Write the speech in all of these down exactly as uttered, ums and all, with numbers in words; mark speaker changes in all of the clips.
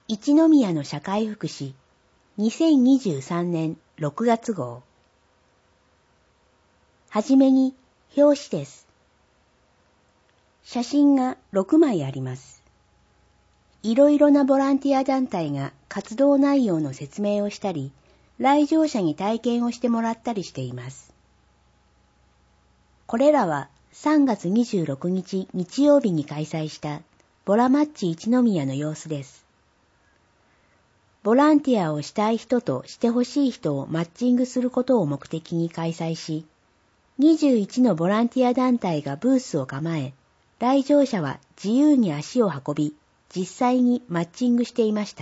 Speaker 1: 一宮の社会福祉にせんにじゅうさんねんろくがつ号。はじめに表紙です。写真がろくまいあります。いろいろなボランティア団体が活動内容の説明をしたり、来場者に体験をしてもらったりしています。これらはさんがつにじゅうろくにち日曜日に開催したボラマッチ一宮の様子です。ボランティアをしたい人としてほしい人をマッチングすることを目的に開催し、にじゅういちのボランティア団体がブースを構え、来場者は自由に足を運び、実際にマッチングしていました。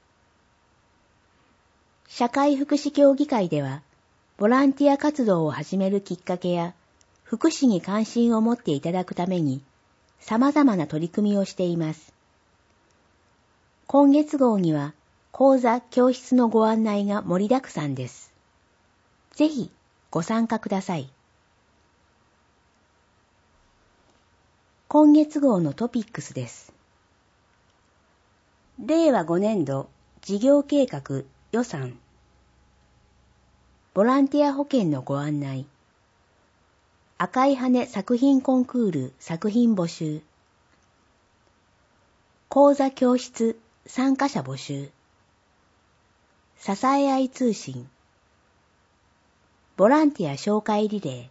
Speaker 1: 社会福祉協議会では、ボランティア活動を始めるきっかけや、福祉に関心を持っていただくために、様々な取り組みをしています。今月号には、講座・教室のご案内が盛りだくさんです。ぜひご参加ください。今月号のトピックスです。れいわごねんど事業計画予算。ボランティア保険のご案内。赤い羽作品コンクール作品募集。講座教室参加者募集。支え合い通信。ボランティア紹介リレー。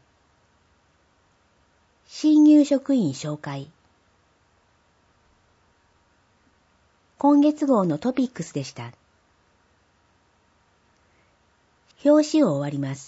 Speaker 1: 新入職員紹介。今月号のトピックスでした。表紙を終わります。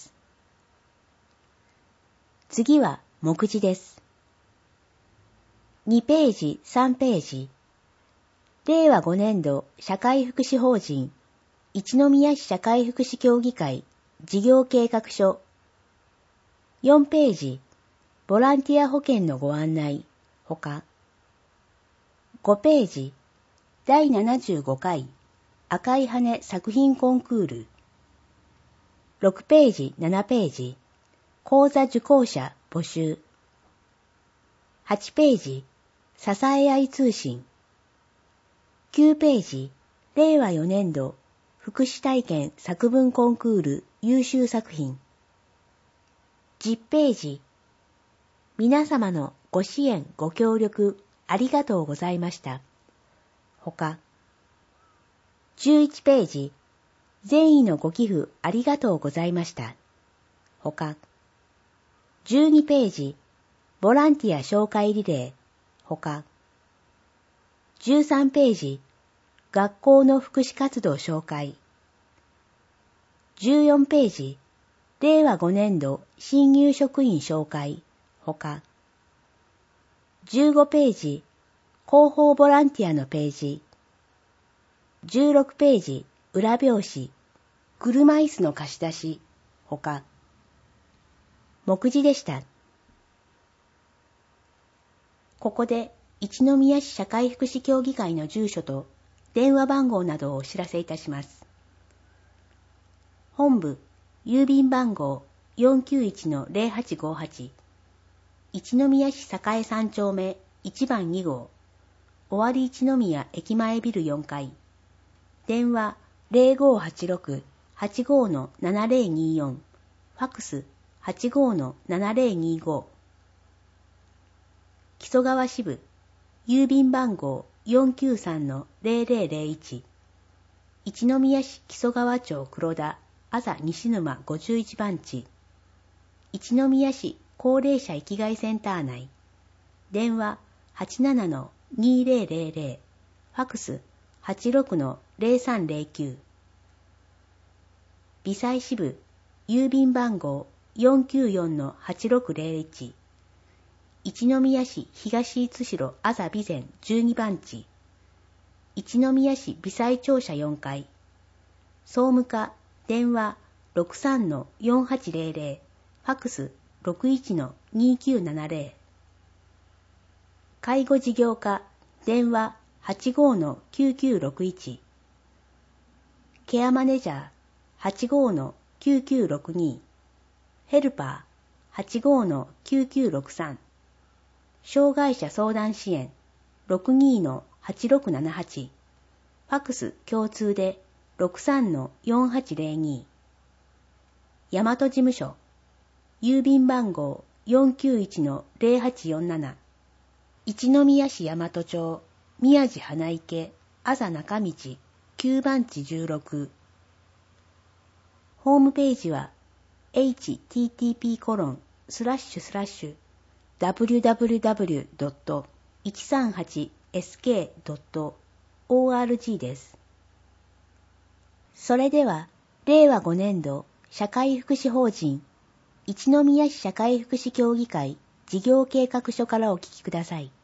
Speaker 1: 次は目次です。にページ、さんページ。れいわごねんど社会福祉法人一宮市社会福祉協議会事業計画書。よんページ、ボランティア保険のご案内、ほか。ごページ、だいななじゅうごかい赤い羽作品コンクール。ろくページ、ななページ、講座受講者募集。はちページ、支え合い通信。きゅうページ、れいわよねんど福祉体験作文コンクール優秀作品。じゅっページ、皆様のご支援ご協力ありがとうございました。ほか。じゅういちページ、善意のご寄付ありがとうございました。ほか。じゅうにページ、ボランティア紹介リレー。ほか。じゅうさんページ、学校の福祉活動紹介。じゅうよんページ、れいわごねんど新入職員紹介。ほか。じゅうごページ、広報ボランティアのページ。じゅうろくページ、裏表紙、車椅子の貸し出し。ほか。目次でした。ここで、一宮市社会福祉協議会の住所と電話番号などをお知らせいたします。本部、郵便番号 よんきゅういちのぜろはちごはち、一宮市栄さん丁目いちばんに号、尾張一宮駅前ビルよんかい、電話 ぜろごはちろく はちごのななぜろによん、ファックス はちごのななぜろにご、木曽川支部、郵便番号 よんきゅうさんのぜろぜろぜろいち、一宮市木曽川町黒田あざ西沼ごじゅういちばんち、一宮市高齢者生きがいセンター内、電話 はちななのにぜろぜろぜろ、ファックス はちろくのぜろさんぜろきゅう、微細支部、郵便番号 よんきゅうよんのはちろくぜろいち、一宮市東五代あざ備前じゅうにばんち、一宮市微細庁舎よんかい、総務課電話 ろくさんのよんはちぜろぜろ、ファックス ろくいちのにきゅうななぜろ、介護事業課電話 はちごのきゅうきゅうろくいち、ケアマネージャー はちごのきゅうきゅうろくに、ヘルパー はちごのきゅうきゅうろくさん、障害者相談支援 ろくにのはちろくななはち、 ファクス共通で ろくさんのよんはちゼロに。大和事務所、郵便番号 よんきゅういちのゼロはちよんなな。一宮市大和町、宮地花池、あざ中道、きゅうばんちじゅうろく。ホームページは エイチティーティーピーコロンスラッシュスラッシュダブリュダブリュダブリュドットいちさんはちエスケードットオーアールジー です。それでは、れいわごねんど社会福祉法人一宮市社会福祉協議会事業計画書からお聞きください。